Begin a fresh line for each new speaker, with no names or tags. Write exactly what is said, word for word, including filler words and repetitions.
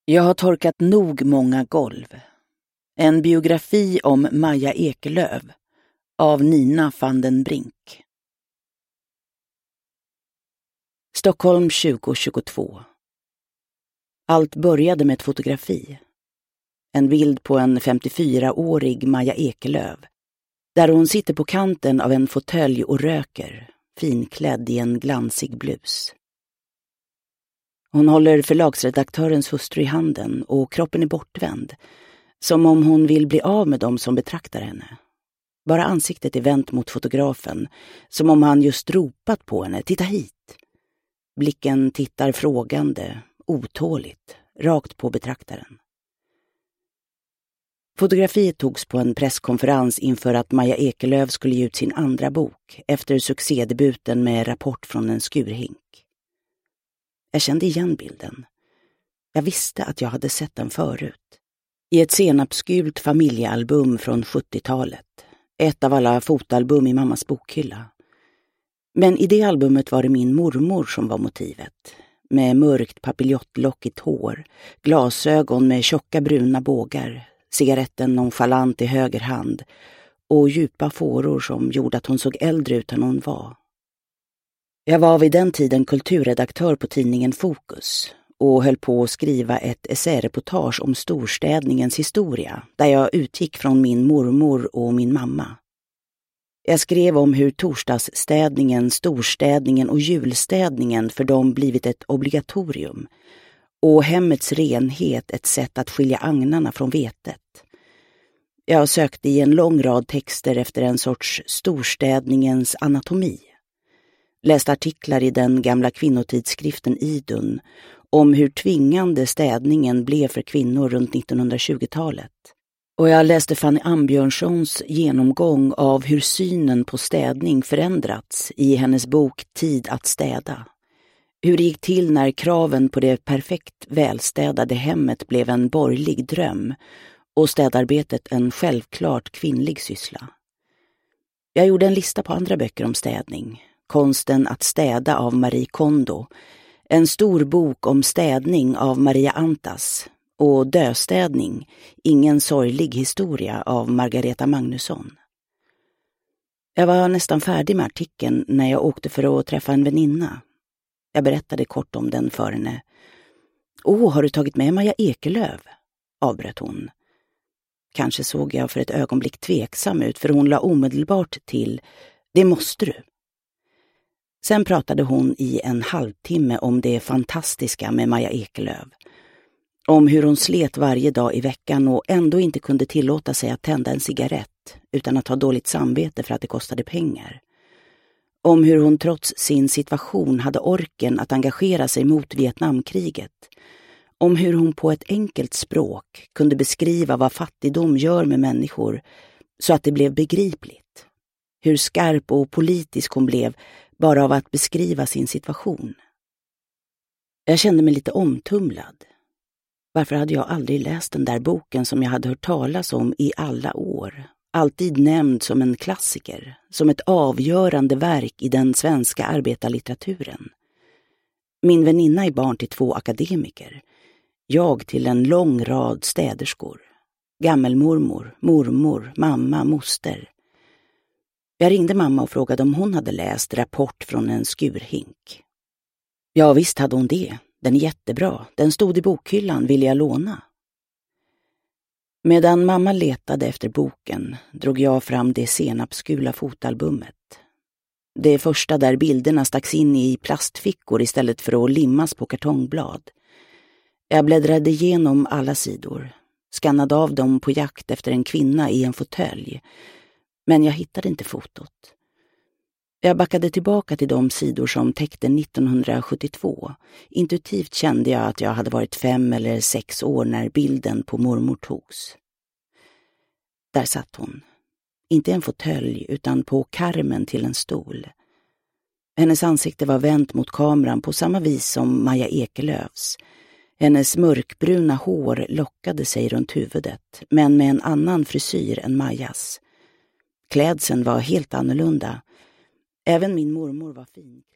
Jag har torkat nog många golv. En biografi om Maja Ekelöf av Nina van den Brink. Stockholm tjugo tjugotvå. Allt började med ett fotografi. En bild på en femtiofyraårig Maja Ekelöf, där hon sitter på kanten av en fåtölj och röker, finklädd i en glansig blus. Hon håller förlagsredaktörens hustru i handen och kroppen är bortvänd, som om hon vill bli av med dem som betraktar henne. Bara ansiktet är vänt mot fotografen, som om han just ropat på henne, titta hit. Blicken tittar frågande, otåligt, rakt på betraktaren. Fotografiet togs på en presskonferens inför att Maja Ekelöf skulle ge ut sin andra bok efter succédebuten med Rapport från en skurhink. Jag kände igen bilden. Jag visste att jag hade sett den förut. I ett senapsgult familjealbum från sjuttiotalet. Ett av alla fotalbum i mammas bokhylla. Men i det albumet var det min mormor som var motivet. Med mörkt papiljottlockigt hår, glasögon med tjocka bruna bågar, cigaretten nonchalant i höger hand och djupa fåror som gjorde att hon såg äldre ut än hon var. Jag var vid den tiden kulturredaktör på tidningen Fokus och höll på att skriva ett essäreportage om storstädningens historia där jag utgick från min mormor och min mamma. Jag skrev om hur torsdagsstädningen, storstädningen och julstädningen för dem blivit ett obligatorium och hemmets renhet ett sätt att skilja agnarna från vetet. Jag sökte i en lång rad texter efter en sorts storstädningens anatomi. Läste artiklar i den gamla kvinnotidskriften Idun om hur tvingande städningen blev för kvinnor runt nittonhundratjugotalet. Och jag läste Fanny Ambjörnssons genomgång av hur synen på städning förändrats i hennes bok Tid att städa. Hur det gick till när kraven på det perfekt välstädade hemmet blev en borgerlig dröm och städarbetet en självklart kvinnlig syssla. Jag gjorde en lista på andra böcker om städning. Konsten att städa av Marie Kondo, en stor bok om städning av Maria Antas och Döstädning, ingen sorglig historia av Margareta Magnusson. Jag var nästan färdig med artikeln när jag åkte för att träffa en väninna. Jag berättade kort om den för henne. Åh, har du tagit med Maja Ekelöf? Avbröt hon. Kanske såg jag för ett ögonblick tveksam ut för hon la omedelbart till, det måste du. Sen pratade hon i en halvtimme om det fantastiska med Maja Ekelöf. Om hur hon slet varje dag i veckan och ändå inte kunde tillåta sig att tända en cigarett utan att ha dåligt samvete för att det kostade pengar. Om hur hon trots sin situation hade orken att engagera sig mot Vietnamkriget. Om hur hon på ett enkelt språk kunde beskriva vad fattigdom gör med människor så att det blev begripligt. Hur skarp och politisk hon blev bara av att beskriva sin situation. Jag kände mig lite omtumlad. Varför hade jag aldrig läst den där boken som jag hade hört talas om i alla år? Alltid nämnd som en klassiker, som ett avgörande verk i den svenska arbetarlitteraturen. Min väninna är barn till två akademiker. Jag till en lång rad städerskor. Gammelmormor, mormor, mamma, moster. Jag ringde mamma och frågade om hon hade läst Rapport från en skurhink. Ja, visst hade hon det. Den är jättebra. Den stod i bokhyllan, ville jag låna. Medan mamma letade efter boken drog jag fram det senapsgula fotalbumet. Det första där bilderna stacks in i plastfickor istället för att limmas på kartongblad. Jag bläddrade igenom alla sidor, skannade av dem på jakt efter en kvinna i en fåtölj. Men jag hittade inte fotot. Jag backade tillbaka till de sidor som täckte nittonhundrasjuttiotvå. Intuitivt kände jag att jag hade varit fem eller sex år när bilden på mormor togs. Där satt hon. Inte en fåtölj utan på karmen till en stol. Hennes ansikte var vänt mot kameran på samma vis som Maja Ekelöfs. Hennes mörkbruna hår lockade sig runt huvudet, men med en annan frisyr än Majas. Klädseln var helt annorlunda. Även min mormor var fin.